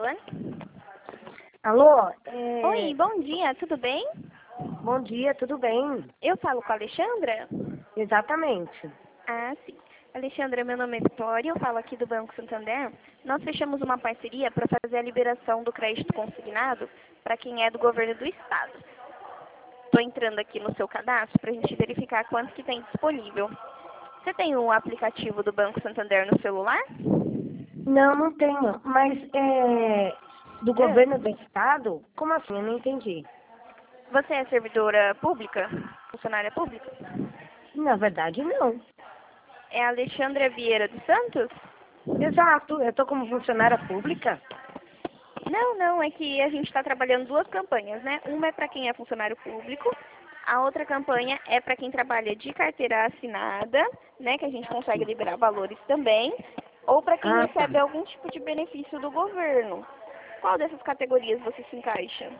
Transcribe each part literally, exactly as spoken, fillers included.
telefone. Alô? É... Oi, bom dia, tudo bem? Bom dia, tudo bem? Eu falo com a Alexandra? Exatamente. Ah, sim. Alexandra, meu nome é Vitória, eu falo aqui do Banco Santander. Nós fechamos uma parceria para fazer a liberação do crédito consignado para quem é do governo do estado. Estou entrando aqui no seu cadastro para a gente verificar quanto que tem disponível. Você tem o aplicativo do Banco Santander no celular? Não, não tenho. Mas é do É. governo do estado? Como assim? Eu não entendi. Você é servidora pública? Funcionária pública? Na verdade, não. É a Alexandra Vieira dos Santos? Exato, eu tô como funcionária pública. Não, não, é que a gente está trabalhando duas campanhas, né? Uma é para quem é funcionário público, a outra campanha é para quem trabalha de carteira assinada, né? Que a gente consegue liberar valores também, ou para quem Ah, tá. recebe algum tipo de benefício do governo. Qual dessas categorias você se encaixa?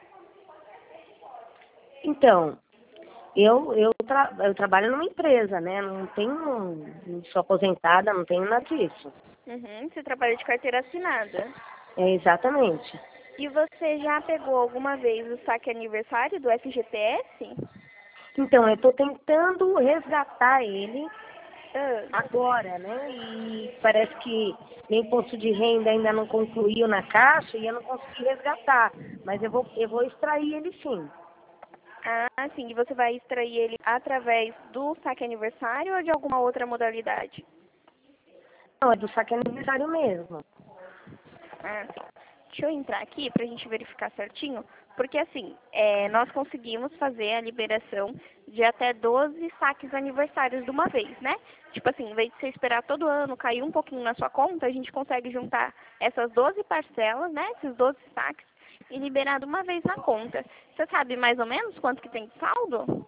Então, eu, eu, tra eu trabalho numa empresa, né? Não tenho, não sou aposentada, não tenho nada disso. Uhum, você trabalha de carteira assinada. É exatamente. E você já pegou alguma vez o saque aniversário do F G T S? Então, eu tô tentando resgatar ele Ah, agora, né? E parece que meu imposto de renda ainda não concluiu na caixa e eu não consegui resgatar. Mas eu vou, eu vou extrair ele sim. ah, sim. E você vai extrair ele através do saque aniversário ou de alguma outra modalidade? Não, é do saque aniversário mesmo. Ah, sim. Deixa eu entrar aqui para a gente verificar certinho, porque assim, é, nós conseguimos fazer a liberação de até doze saques aniversários de uma vez, né? Tipo assim, em vez de você esperar todo ano cair um pouquinho na sua conta, a gente consegue juntar essas doze parcelas, né? Esses doze saques e liberar de uma vez na conta. Você sabe mais ou menos quanto que tem de saldo?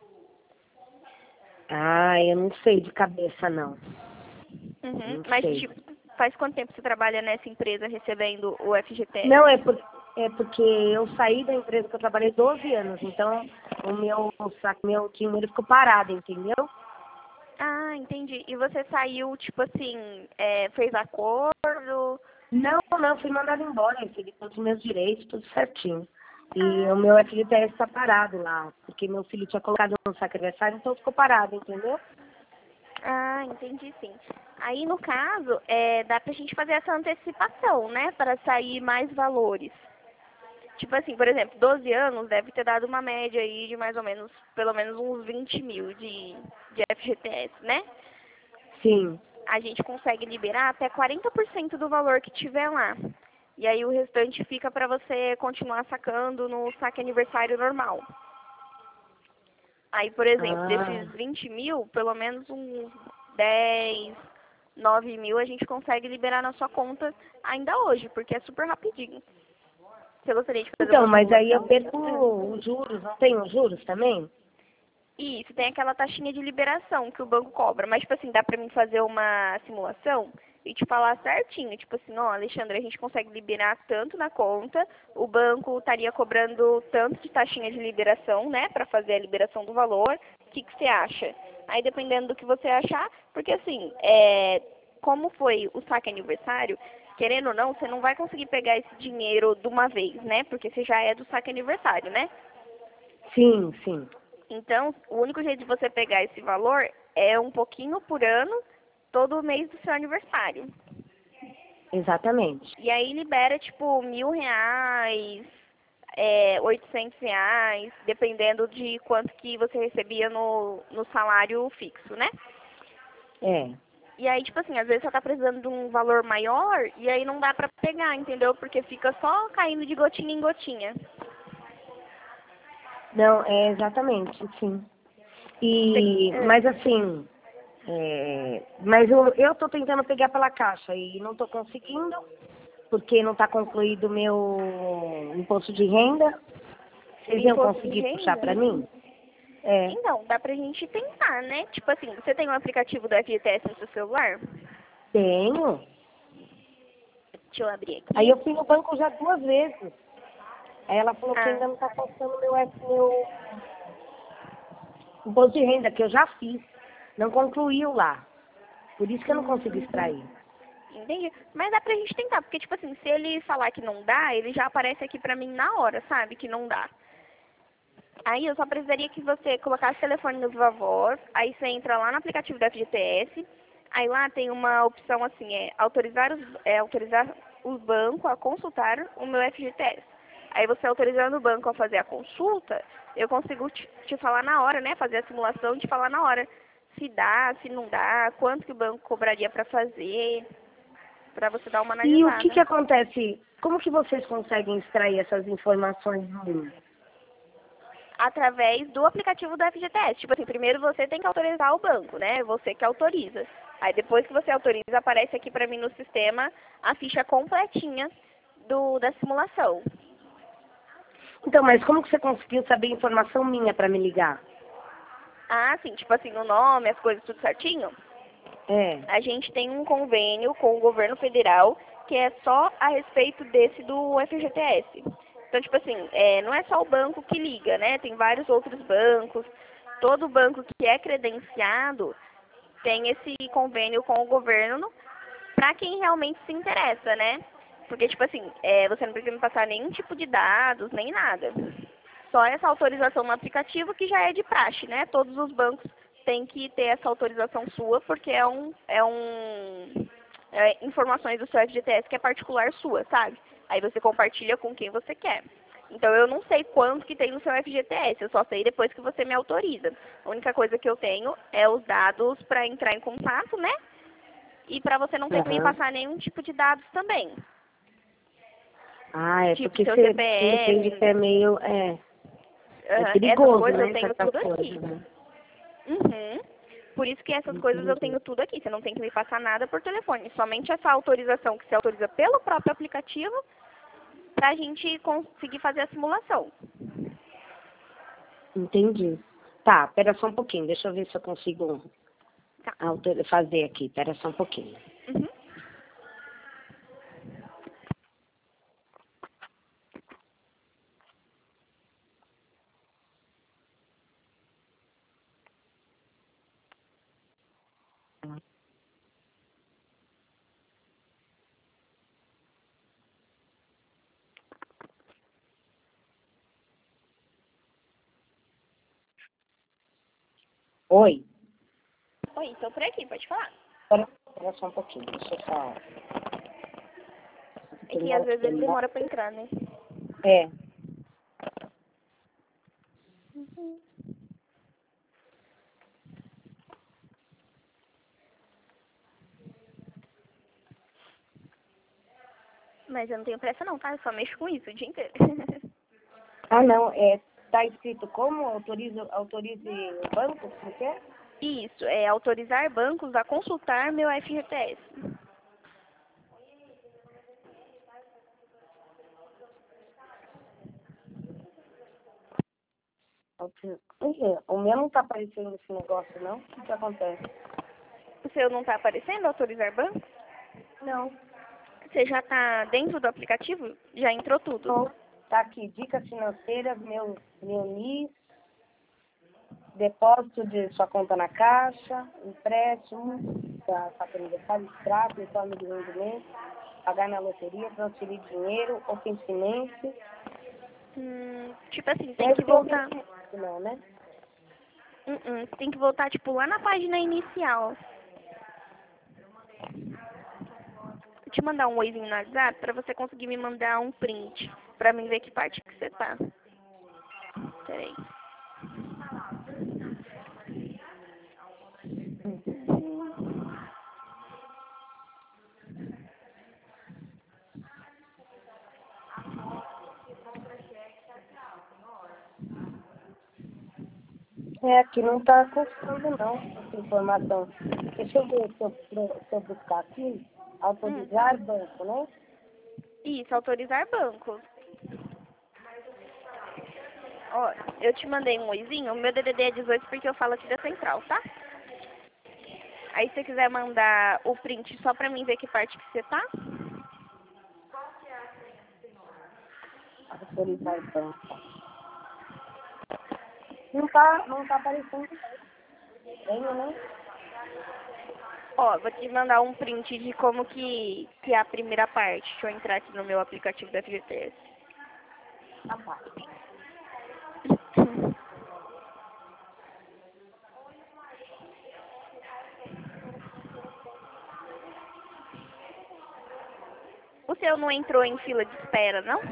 Ah, eu não sei de cabeça, não. Uhum. Não Mas, sei. tipo, faz quanto tempo você trabalha nessa empresa recebendo o F G T S? Não, é, por, é porque eu saí da empresa que eu trabalhei doze anos, então o meu saque, meu dinheiro ficou parado, entendeu? Ah, entendi. E você saiu, tipo assim, é, fez acordo? Não, não, fui mandada embora, eu recebi todos os meus direitos, tudo certinho. E o Ah, meu F G T S está parado lá, porque meu filho tinha colocado no saque aniversário, então ficou parado, entendeu? ah, entendi sim. Aí, no caso, é, dá pra gente fazer essa antecipação, né? Para sair mais valores. Tipo assim, por exemplo, doze anos deve ter dado uma média aí de mais ou menos, pelo menos uns vinte mil de, de F G T S, né? Sim. A gente consegue liberar até quarenta por cento do valor que tiver lá. E aí o restante fica para você continuar sacando no saque aniversário normal. Aí, por exemplo, Ah, desses vinte mil, pelo menos uns dez, nove mil a gente consegue liberar na sua conta ainda hoje, porque é super rapidinho. Você gostaria de fazer então, uma mas aí eu simulação? perco Hum. os juros, não tem os juros também? Isso, tem aquela taxinha de liberação que o banco cobra. Mas, tipo assim, dá pra mim fazer uma simulação e te falar certinho. Tipo assim, ó, Alexandre, a gente consegue liberar tanto na conta, o banco estaria cobrando tanto de taxinha de liberação, né, pra fazer a liberação do valor. O que que você acha? Aí, dependendo do que você achar, porque assim, é, como foi o saque aniversário, querendo ou não, você não vai conseguir pegar esse dinheiro de uma vez, né, porque você já é do saque aniversário, né? Sim, sim, Então, o único jeito de você pegar esse valor é um pouquinho por ano, todo mês do seu aniversário. exatamente. E aí libera, tipo, mil reais, é, oitocentos reais, dependendo de quanto que você recebia no, no salário fixo, né? É. E aí, tipo assim, às vezes você tá precisando de um valor maior e aí não dá pra pegar, entendeu? Porque fica só caindo de gotinha em gotinha. Não, é exatamente, sim. Você- E, é. mas assim, é, mas eu, eu tô tentando pegar pela caixa e não tô conseguindo, porque não está concluído o meu imposto de renda. O Vocês iam imposto de conseguir puxar renda? para mim? É, Então, dá pra gente tentar, né? Tipo assim, você tem um aplicativo do F G T S no seu celular? tenho. Deixa eu abrir Aí aqui. eu fui no banco já duas vezes. Aí ela falou que Ah, ainda não está passando meu, meu imposto de renda, que eu já fiz. Não concluiu lá. Por isso que eu não consigo hum, extrair. Entendi. Mas dá pra gente tentar, porque, tipo assim, se ele falar que não dá, ele já aparece aqui pra mim na hora, sabe? Que não dá. Aí eu só precisaria que você colocasse o telefone no Viva Voz, aí você entra lá no aplicativo da F G T S, aí lá tem uma opção assim, é autorizar os, é, autorizar o banco a consultar o meu F G T S. Aí você autorizando o banco a fazer a consulta, eu consigo te, te falar na hora, né? Fazer a simulação e te falar na hora se dá, se não dá, quanto que o banco cobraria pra fazer, pra você dar uma E o que analisada. que acontece? Como que vocês conseguem extrair essas informações minhas? Através do aplicativo do F G T S. Tipo assim, primeiro você tem que autorizar o banco, né? Você que autoriza. Aí depois que você autoriza, aparece aqui pra mim no sistema a ficha completinha do, da simulação. Então, mas como que você conseguiu saber informação minha para me ligar? Ah, sim, tipo assim, o nome, as coisas tudo certinho. É. A gente tem um convênio com o governo federal que é só a respeito desse do F G T S. Então, tipo assim, é, não é só o banco que liga, né? Tem vários outros bancos. Todo banco que é credenciado tem esse convênio com o governo para quem realmente se interessa, né? Porque, tipo assim, é, você não precisa me passar nenhum tipo de dados, nem nada. Só essa autorização no aplicativo que já é de praxe, né? Todos os bancos têm que ter essa autorização sua, porque é um, é um é, informações do seu F G T S que é particular sua, sabe? Aí você compartilha com quem você quer. Então eu não sei quanto que tem no seu F G T S, eu só sei depois que você me autoriza. A única coisa que eu tenho é os dados para entrar em contato, né? E para você não ter que me Aham. passar nenhum tipo de dados também. Ah, é Tipo porque seu você entende que C P F, é meio. É, é uhum, essas perigoso, coisas eu né? tenho Certas tudo aqui. coisas, né? Uhum. Por isso que essas coisas eu Entendi. tenho tudo aqui. Você não tem que me passar nada por telefone. Somente essa autorização que você autoriza pelo próprio aplicativo para a gente conseguir fazer a simulação. Entendi. Tá, pera só um pouquinho. Deixa eu ver se eu consigo Tá. autor- fazer aqui. Pera só um pouquinho. Uhum. Oi. Oi, estou por aqui, pode falar. Pera, pera só um pouquinho. Deixa eu só. É que às terminar vezes ele aqui. demora para entrar, né? É. Mas eu não tenho pressa não, tá? Eu só mexo com isso o dia inteiro. Ah, não. É, tá escrito como autorize, autorize o banco? Como que é? Isso, é autorizar bancos a consultar meu F G T S. Autorize- Ih, o meu não tá aparecendo esse negócio, não? O que que acontece? O seu não está aparecendo, autorizar bancos? Não. Você já está dentro do aplicativo? Já entrou tudo? Não. Tá aqui, dicas financeiras, meu, meu N I S, depósito de sua conta na caixa, empréstimo, da fatura aniversário, extrato, informe de rendimento, pagar na loteria, transferir dinheiro, open finance. Hum, tipo assim, Não tem é que esse open voltar. finance, não, né? Hum, hum, tem que voltar, tipo, lá na página inicial. Vou te mandar um oizinho no WhatsApp pra você conseguir me mandar um print. Pra mim ver que parte que você tá. Peraí. É, aqui não tá constando, não, essa informação. Deixa eu ver se eu, se eu buscar aqui, Hum, autorizar banco, né? isso, autorizar banco. Ó, eu te mandei um oizinho. O meu D D D é dezoito porque eu falo aqui da central, tá? Aí se você quiser mandar o print só pra mim ver que parte que você tá. Autorizar banco. Não tá, não tá aparecendo. Estranho, né? Ó, vou te mandar um print de como que, que é a primeira parte. Deixa eu entrar aqui no meu aplicativo da F G T S. Tá, tá. O seu não entrou em fila de espera, não?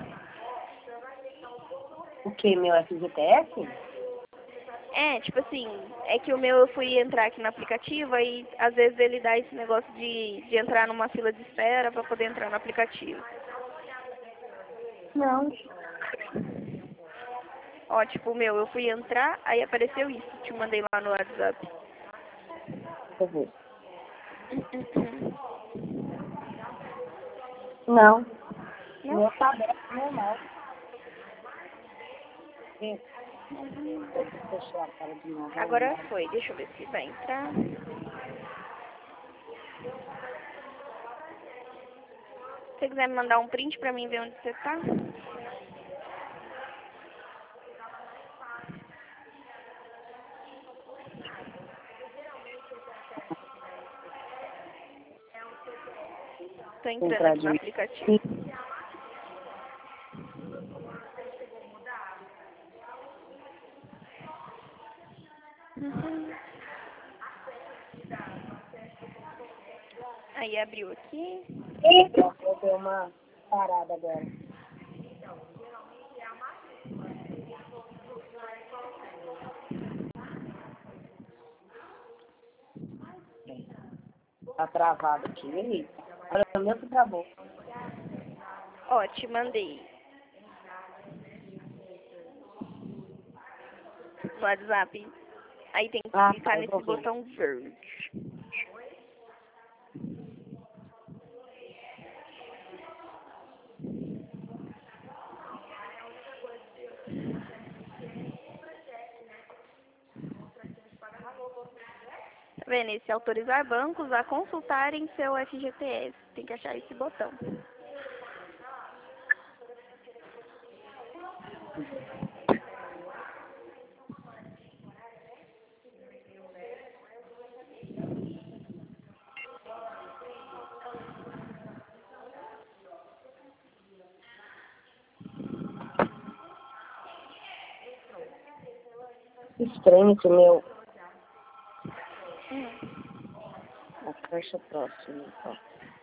O que, meu F G T S? É, tipo assim, é que o meu eu fui entrar aqui no aplicativo e às vezes ele dá esse negócio de, de entrar numa fila de espera pra poder entrar no aplicativo. Não. Ó, tipo o meu, eu fui entrar, aí apareceu isso, te mandei lá no WhatsApp. Deixa eu ver. Não. Não? Meu tá aberto normal. Vê. Deixa eu a cara de novo. Agora foi, deixa eu ver se vai entrar. Se você quiser me mandar um print pra mim ver onde você tá. Tô entrando Entrar aqui no de aplicativo. Uhum. Aí abriu aqui. Eita, eu dei uma parada agora. Tá travado aqui, beleza. Olha, o meu que travou. Ó, te mandei no WhatsApp. Aí tem que Ah, clicar tá, eu nesse vou ver. botão verde. Tá vendo? Esse autorizar bancos a consultarem seu F G T S. Tem que achar esse botão. Estranho que o meu... Hum. A caixa próxima, ó.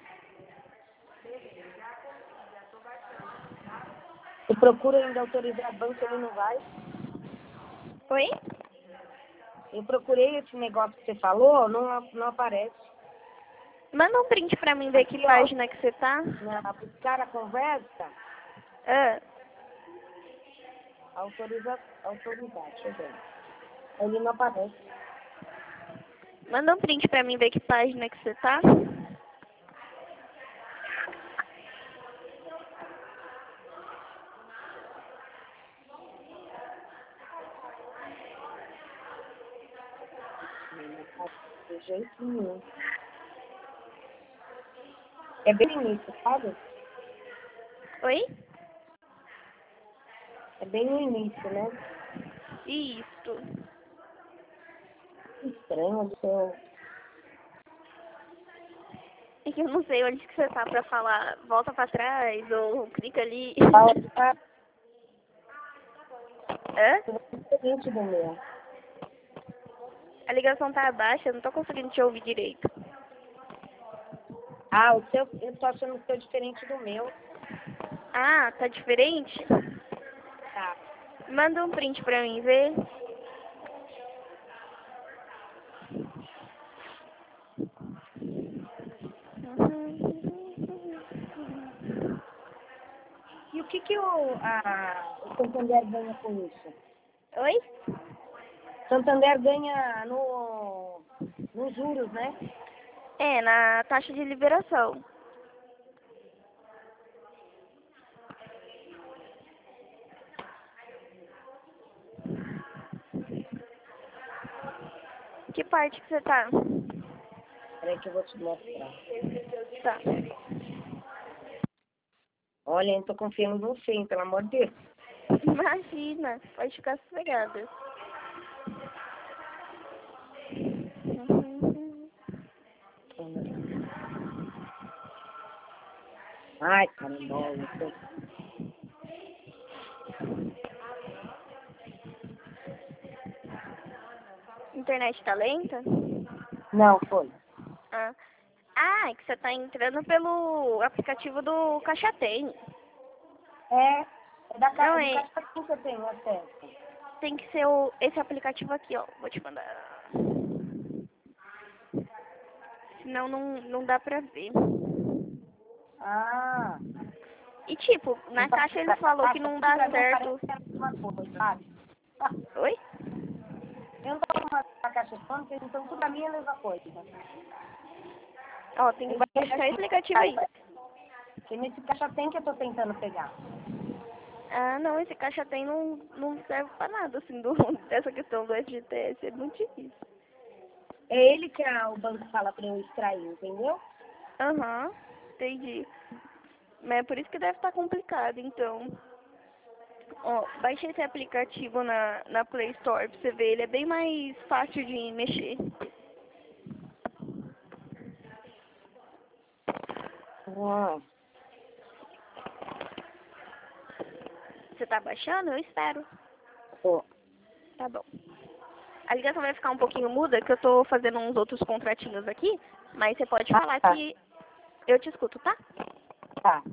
Eu procuro ainda autorizar banco, ele não vai. Oi? Eu procurei esse negócio que você falou, não, não aparece. Manda um print pra mim ver que Aqui, ó, página que você tá. na buscar a conversa, Ah, autoriza, autorizar, deixa eu ver. Ele não aparece. manda um print pra mim ver que página que você tá. Não aparece de jeito nenhum. É bem no início, sabe? Oi? É bem no início, né? Isso. Estranho do seu... É que eu não sei onde que você tá pra falar. Volta pra trás ou clica ali. Tá Hã? diferente do meu. A ligação tá baixa, eu não tô conseguindo te ouvir direito. Ah, o seu, eu tô achando o seu diferente do meu. Ah, tá diferente? Tá. Manda um print pra mim ver. E o que que o, a, o Santander ganha com isso? Oi? Santander ganha no, nos juros, né? É, na taxa de liberação. Que parte que você tá? Peraí que eu vou te mostrar. Tá. Olha, eu não tô confiando em você, hein, pelo amor de Deus. Imagina, pode ficar sossegada. Ai, caramba. Internet tá lenta? Não, foi. Ah, ah é que você tá entrando pelo aplicativo do Caixa Tem. É, é da Não, casa do é. caixa que eu tenho acesso. Tem que ser o, esse aplicativo aqui, ó. Vou te mandar. Senão não, não dá pra ver. Ah. E tipo, na Então, caixa ele pra falou que caixa, não tudo dá pra mim certo. parece que é a mesma coisa, sabe? Ah, Oi? eu não tô com uma caixa tônica, então tudo pra mim é a mesma coisa. Ó, tem que Eu baixar esse aplicativo aí. Porque nesse caixa tem que eu tô tentando pegar. Ah, não, esse Caixa Tem não, não serve pra nada, assim, do, dessa questão do F G T S. É muito difícil. É ele que a, o banco fala pra eu extrair, entendeu? Aham, entendi. Mas é por isso que deve estar complicado, então. Ó, baixa esse aplicativo na, na Play Store pra você ver. Ele é bem mais fácil de mexer. Ah, Você tá baixando? Eu espero. tô. Tá bom. A ligação vai ficar um pouquinho muda, que eu tô fazendo uns outros contratinhos aqui. Mas você pode Ah, falar tá. que eu te escuto, tá? Tá.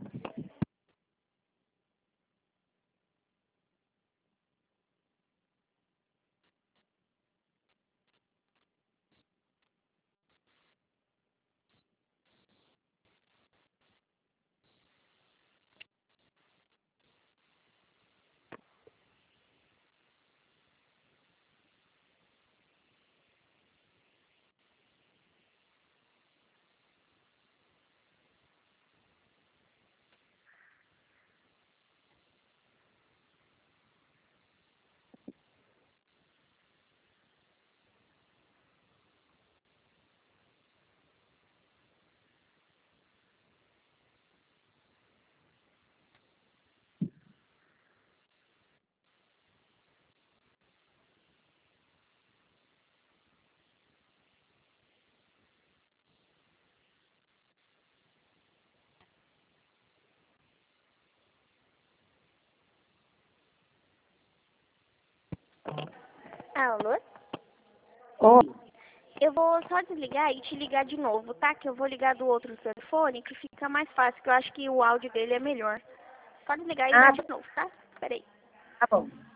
Alô? Oi. Eu vou só desligar e te ligar de novo, tá? Que eu vou ligar do outro telefone, que fica mais fácil, que eu acho que o áudio dele é melhor. Só desligar e Ah, ligar de novo, tá? Peraí. tá bom.